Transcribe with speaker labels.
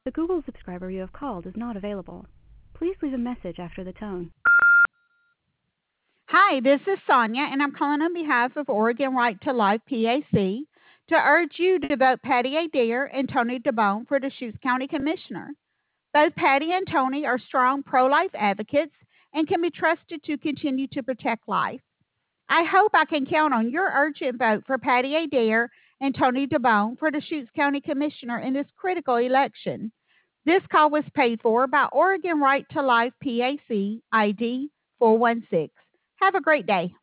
Speaker 1: The Google subscriber you have called is not available. Please leave a message after the tone.
Speaker 2: Hi, this is Sonia, and I'm calling on behalf of Oregon Right to Life PAC to urge you to vote Patty Adair and Tony DeBone for Deschutes County Commissioner. Both Patty and Tony are strong pro-life advocates and can be trusted to continue to protect life. I hope I can count on your urgent vote for Patty Adair and Tony DeBone for Deschutes County Commissioner in this critical election. This call was paid for by Oregon Right to Life PAC ID 416. Have a great day.